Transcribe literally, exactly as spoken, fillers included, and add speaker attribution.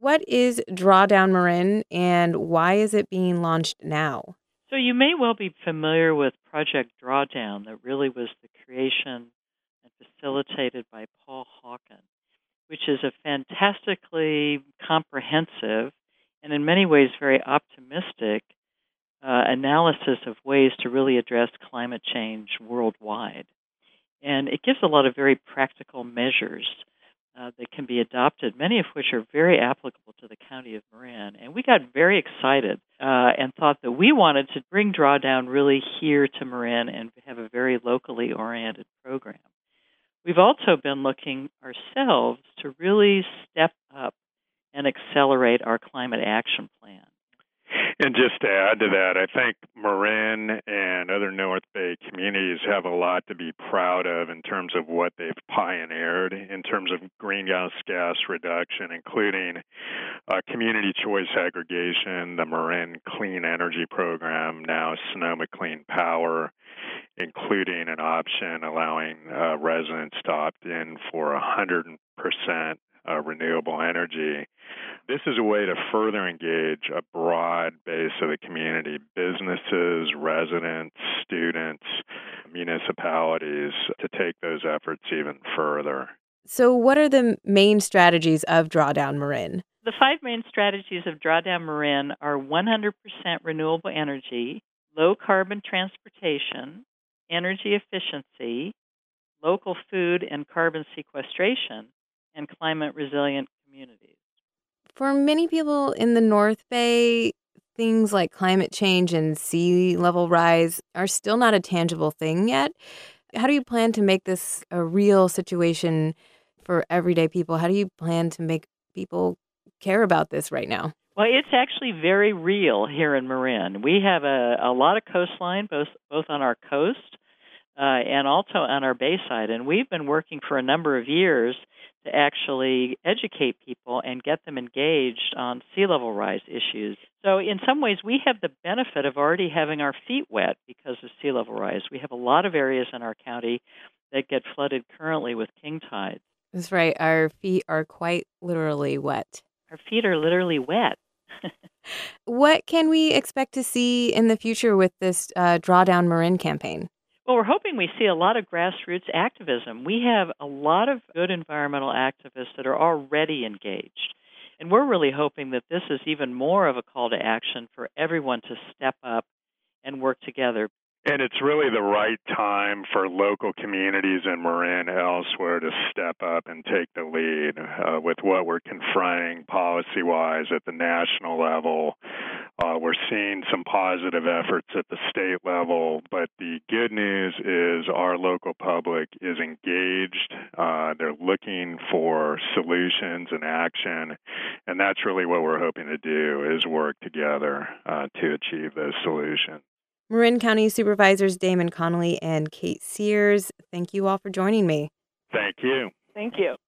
Speaker 1: What is Drawdown Marin and why is it being launched now?
Speaker 2: So you may well be familiar with Project Drawdown, that really was the creation and facilitated by Paul Hawken, which is a fantastically comprehensive and in many ways very optimistic uh, analysis of ways to really address climate change worldwide. And it gives a lot of very practical measures uh, that can be adopted, many of which are very applicable to the county of Marin. And we got very excited uh, and thought that we wanted to bring Drawdown really here to Marin and have a very locally oriented program. We've also been looking ourselves to really step up and accelerate our climate action plan.
Speaker 3: And just to add to that, I think Marin and other North Bay communities have a lot to be proud of in terms of what they've pioneered in terms of greenhouse gas reduction, including uh, community choice aggregation, the Marin Clean Energy Program, now Sonoma Clean Power, including an option allowing uh, residents to opt in for one hundred percent uh, renewable energy. This is a way to further engage a broad base of the community, businesses, residents, students, municipalities, to take those efforts even further.
Speaker 1: So, what are the main strategies of Drawdown Marin?
Speaker 2: The five main strategies of Drawdown Marin are one hundred percent renewable energy, low carbon transportation, energy efficiency, local food and carbon sequestration, and climate resilient communities.
Speaker 1: For many people in the North Bay, things like climate change and sea level rise are still not a tangible thing yet. How do you plan to make this a real situation for everyday people? How do you plan to make people care about this right now?
Speaker 2: Well, it's actually very real here in Marin. We have a, a lot of coastline, both both on our coast uh, and also on our bayside, and we've been working for a number of years to actually educate people and get them engaged on sea level rise issues. So in some ways, we have the benefit of already having our feet wet because of sea level rise. We have a lot of areas in our county that get flooded currently with king tides.
Speaker 1: That's right. Our feet are quite literally wet.
Speaker 2: Our feet are literally wet.
Speaker 1: What can we expect to see in the future with this uh, Drawdown Marin campaign?
Speaker 2: Well, we're hoping we see a lot of grassroots activism. We have a lot of good environmental activists that are already engaged. And we're really hoping that this is even more of a call to action for everyone to step up and work together.
Speaker 3: And it's really the right time for local communities in Marin elsewhere to step up and take the lead uh, with what we're confronting policy-wise at the national level. Uh, we're seeing some positive efforts at the state level, but the good news is our local public is engaged. Uh, they're looking for solutions and action, and that's really what we're hoping to do, is work together uh, to achieve those solutions.
Speaker 1: Marin County Supervisors Damon Connolly and Kate Sears, thank you all for joining me.
Speaker 3: Thank you.
Speaker 2: Thank you.